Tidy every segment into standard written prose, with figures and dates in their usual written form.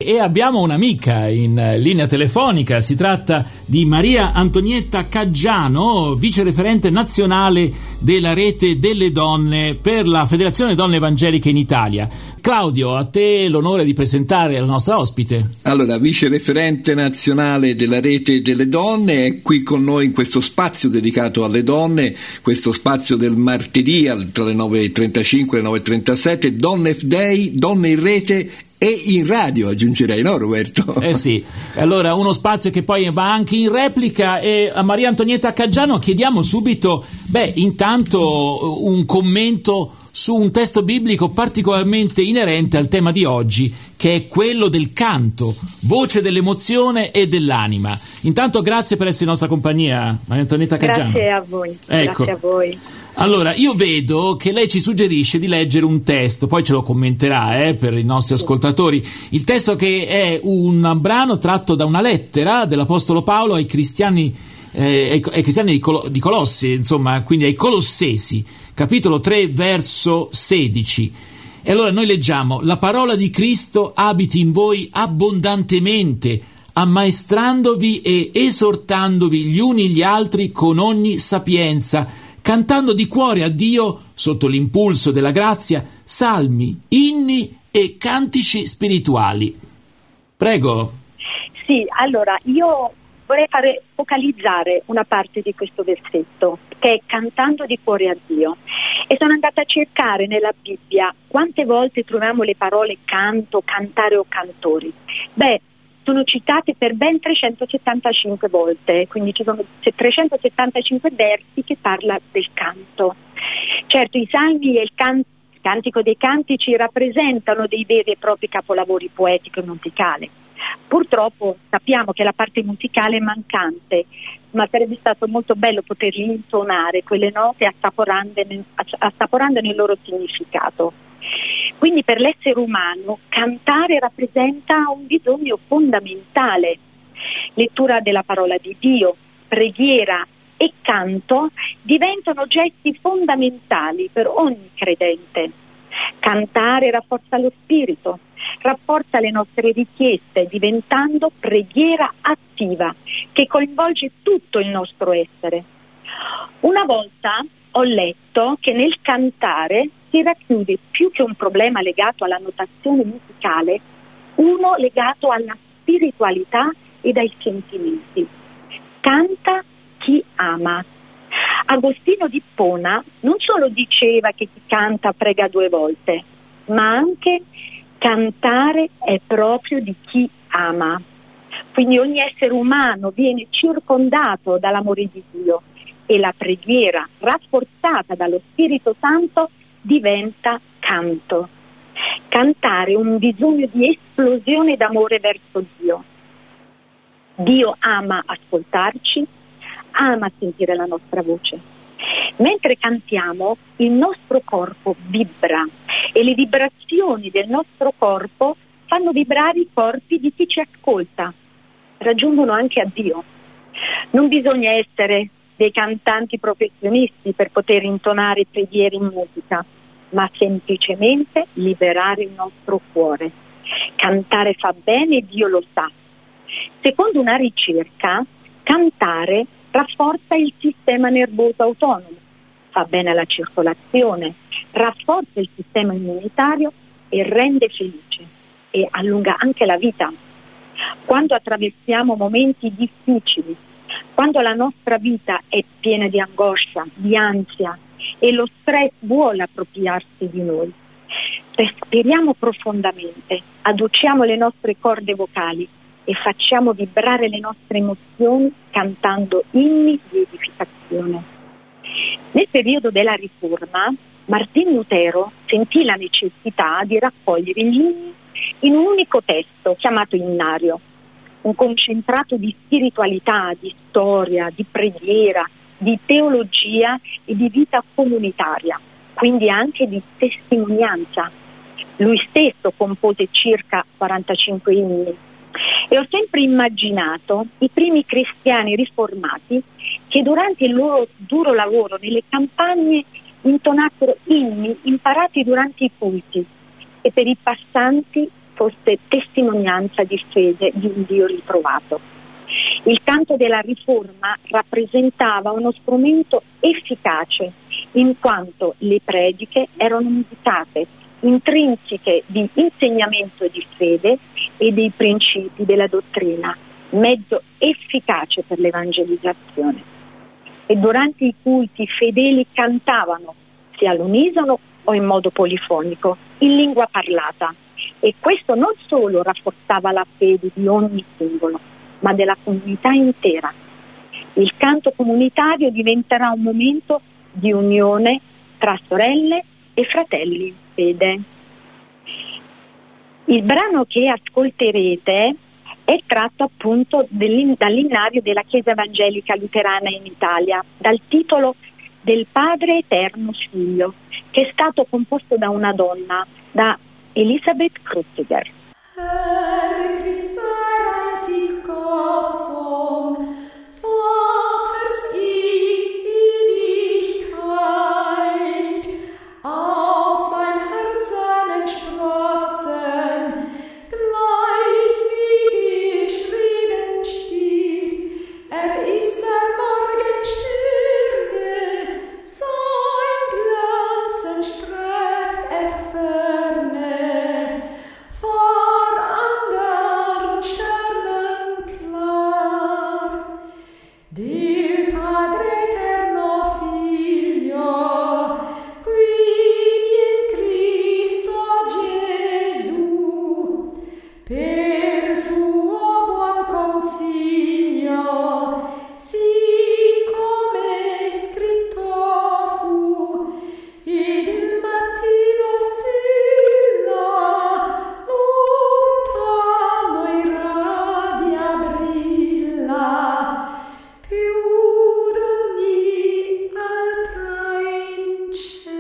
e abbiamo un'amica in linea telefonica. Si tratta di Maria Antonietta Caggiano, vice referente nazionale della Rete delle Donne per la Federazione Donne Evangeliche in Italia. Claudio, a te l'onore di presentare la nostra ospite. Allora, vice referente nazionale della Rete delle Donne, è qui con noi in questo spazio dedicato alle donne, questo spazio del martedì tra le 9.35 e le 9.37, Donne Day, donne in rete e in radio, aggiungerei, no Roberto? Sì, allora uno spazio che poi va anche in replica. E a Maria Antonietta Caggiano chiediamo subito, intanto un commento su un testo biblico particolarmente inerente al tema di oggi, che è quello del canto, voce dell'emozione e dell'anima. Intanto grazie per essere in nostra compagnia, Maria Antonietta Caggiano. Grazie a voi. Ecco. Grazie a voi. Allora, io vedo che lei ci suggerisce di leggere un testo, poi ce lo commenterà per i nostri ascoltatori. Il testo che è un brano tratto da una lettera dell'Apostolo Paolo ai cristiani di Colossi, insomma, quindi ai Colossesi, capitolo 3, verso 16. E allora noi leggiamo: la parola di Cristo abiti in voi abbondantemente, ammaestrandovi e esortandovi gli uni gli altri con ogni sapienza, cantando di cuore a Dio, sotto l'impulso della grazia, salmi, inni e cantici spirituali. Prego. Sì, allora io vorrei focalizzare una parte di questo versetto, che è cantando di cuore a Dio. E sono andata a cercare nella Bibbia quante volte troviamo le parole canto, cantare o cantori. Sono citate per ben 375 volte, quindi ci sono 375 versi che parla del canto. Certo, i salmi e il cantico dei cantici rappresentano dei veri e propri capolavori poetico e musicali. Purtroppo sappiamo che la parte musicale è mancante, ma sarebbe stato molto bello poterli intonare quelle note assaporandone il loro significato. Quindi per l'essere umano cantare rappresenta un bisogno fondamentale. Lettura della parola di Dio, preghiera e canto diventano gesti fondamentali per ogni credente. Cantare rafforza lo spirito, rafforza le nostre richieste, diventando preghiera attiva che coinvolge tutto il nostro essere. Una volta ho letto che nel cantare si racchiude più che un problema legato alla notazione musicale, uno legato alla spiritualità ed ai sentimenti. Canta chi ama. Agostino di Ippona non solo diceva che chi canta prega 2 volte, ma anche cantare è proprio di chi ama. Quindi ogni essere umano viene circondato dall'amore di Dio e la preghiera rafforzata dallo Spirito Santo diventa canto. Cantare è un bisogno di esplosione d'amore verso Dio. Dio ama ascoltarci, ama sentire la nostra voce. Mentre cantiamo, il nostro corpo vibra e le vibrazioni del nostro corpo fanno vibrare i corpi di chi ci ascolta, raggiungono anche a Dio. Non bisogna essere dei cantanti professionisti per poter intonare preghiere in musica, ma semplicemente liberare il nostro cuore. Cantare fa bene e Dio lo sa. Secondo una ricerca, cantare rafforza il sistema nervoso autonomo, fa bene alla circolazione, rafforza il sistema immunitario e rende felice e allunga anche la vita. Quando attraversiamo momenti difficili, quando la nostra vita è piena di angoscia, di ansia e lo stress vuole appropriarsi di noi, respiriamo profondamente, adduciamo le nostre corde vocali e facciamo vibrare le nostre emozioni cantando inni di edificazione. Nel periodo della Riforma, Martin Lutero sentì la necessità di raccogliere gli inni in un unico testo chiamato Innario, un concentrato di spiritualità, di storia, di preghiera, di teologia e di vita comunitaria, quindi anche di testimonianza. Lui stesso compose circa 45 inni e ho sempre immaginato i primi cristiani riformati che durante il loro duro lavoro nelle campagne intonassero inni imparati durante i culti e per i passanti fosse testimonianza di fede di un Dio ritrovato. Il canto della Riforma rappresentava uno strumento efficace, in quanto le prediche erano musicate, intrinseche di insegnamento di fede e dei principi della dottrina, mezzo efficace per l'evangelizzazione. E durante i culti i fedeli cantavano, sia all'unisono o in modo polifonico, in lingua parlata, e questo non solo rafforzava la fede di ogni singolo, ma della comunità intera. Il canto comunitario diventerà un momento di unione tra sorelle e fratelli in fede. Il brano che ascolterete è tratto appunto dall'innario della Chiesa Evangelica Luterana in Italia, dal titolo Del Padre Eterno Figlio, che è stato composto da una donna, da Elisabeth Kruziger. Herr Christ, einzig Gott, Sohn, Vaters Ewigkeit, aus sein Herzen entsprossen, gleich wie geschrieben steht, ist der Morgensterne, sein Glanzen streckt ferne, vor andern Sternen klar. Del Padre Eterno Figlio, qui in Cristo Gesù, per suo buon consiglio, sì come scritto fu, ed il mattino stella lontano irradia brilla, più d'ogni altra in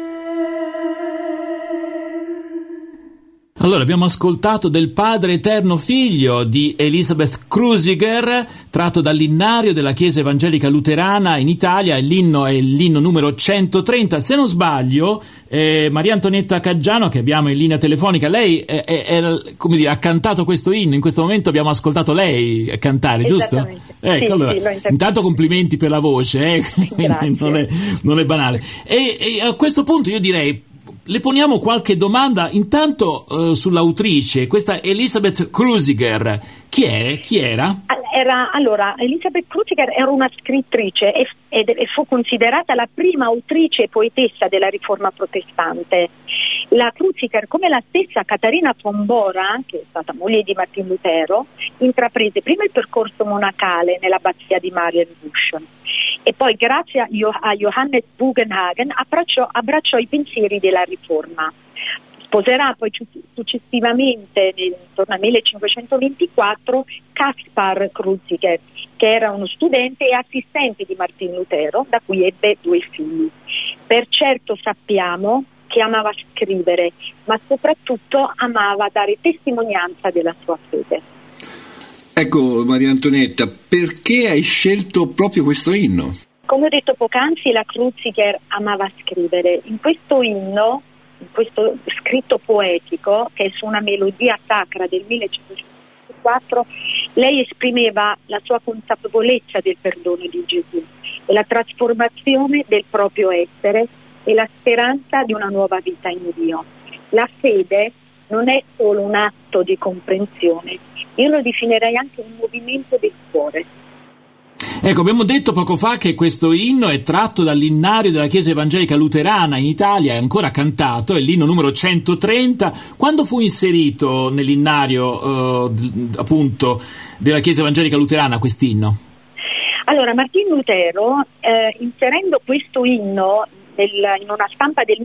ciel. Allora, abbiamo ascoltato Del Padre Eterno Figlio di Elisabeth Kruziger, tratto dall'innario della Chiesa Evangelica Luterana in Italia, e l'inno è l'inno numero 130. Se non sbaglio, Maria Antonietta Caggiano, che abbiamo in linea telefonica, lei come dire, ha cantato questo inno. In questo momento abbiamo ascoltato lei cantare, giusto? Ecco, sì, allora, sì, intanto complimenti per la voce, non è banale. E a questo punto io direi, le poniamo qualche domanda intanto sull'autrice, questa Elisabeth Kruziger. Chi era? Allora, Elisabeth Kruziger era una scrittrice e fu considerata la prima autrice e poetessa della Riforma protestante. La Kruziger, come la stessa Caterina von Bora, che è stata moglie di Martin Lutero, intraprese prima il percorso monacale nell'abbazia di Marienbusch e poi, grazie a Johannes Bugenhagen, abbracciò i pensieri della Riforma. Sposerà poi successivamente, intorno al 1524, Kaspar Kruziger, che era uno studente e assistente di Martin Lutero, da cui ebbe 2 figli. Per certo sappiamo che amava scrivere, ma soprattutto amava dare testimonianza della sua fede. Ecco, Maria Antonietta, perché hai scelto proprio questo inno? Come ho detto poc'anzi, la Kruziger amava scrivere. In questo inno, in questo scritto poetico, che è su una melodia sacra del 1504, lei esprimeva la sua consapevolezza del perdono di Gesù e la trasformazione del proprio essere e la speranza di una nuova vita in Dio. La fede non è solo un atto di comprensione, io lo definirei anche un movimento del cuore. Ecco, abbiamo detto poco fa che questo inno è tratto dall'innario della Chiesa Evangelica Luterana in Italia, è ancora cantato, è l'inno numero 130. Quando fu inserito nell'innario appunto della Chiesa Evangelica Luterana quest'inno? Allora, Martin Lutero, inserendo questo inno in una stampa del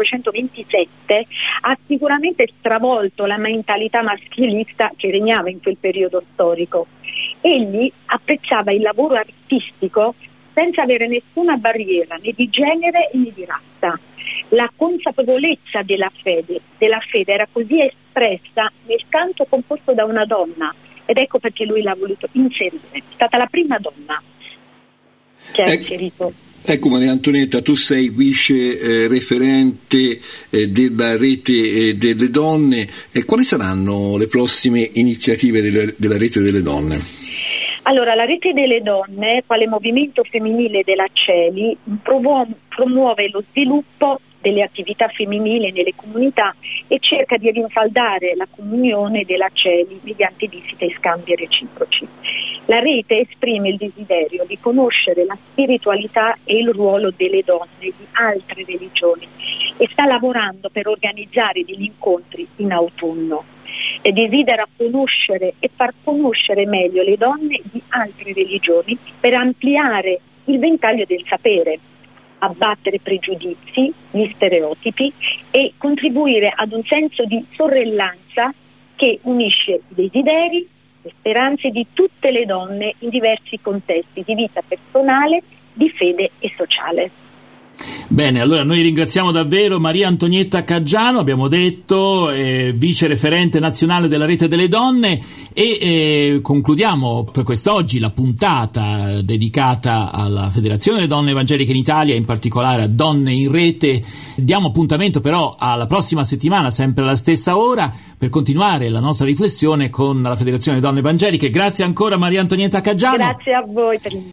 1527, ha sicuramente stravolto la mentalità maschilista che regnava in quel periodo storico. Egli apprezzava il lavoro artistico senza avere nessuna barriera né di genere né di razza. La consapevolezza della fede era così espressa nel canto composto da una donna, ed ecco perché lui l'ha voluto inserire. È stata la prima donna che ha inserito. Ecco, Maria Antonietta, tu sei vice referente della Rete delle Donne. Quali saranno le prossime iniziative della Rete delle Donne? Allora, la Rete delle Donne, quale movimento femminile della CELI, promuove lo sviluppo delle attività femminili nelle comunità e cerca di rinfaldare la comunione della CELI mediante visite e scambi reciproci. La rete esprime il desiderio di conoscere la spiritualità e il ruolo delle donne di altre religioni e sta lavorando per organizzare degli incontri in autunno. E desidera conoscere e far conoscere meglio le donne di altre religioni per ampliare il ventaglio del sapere, abbattere pregiudizi, gli stereotipi e contribuire ad un senso di sorellanza che unisce i desideri, le speranze di tutte le donne in diversi contesti di vita personale, di fede e sociale. Bene, allora noi ringraziamo davvero Maria Antonietta Caggiano, abbiamo detto, vice referente nazionale della Rete delle Donne, e concludiamo per quest'oggi la puntata dedicata alla Federazione delle Donne Evangeliche in Italia, in particolare a Donne in Rete. Diamo appuntamento però alla prossima settimana, sempre alla stessa ora, per continuare la nostra riflessione con la Federazione delle Donne Evangeliche. Grazie ancora Maria Antonietta Caggiano. Grazie a voi per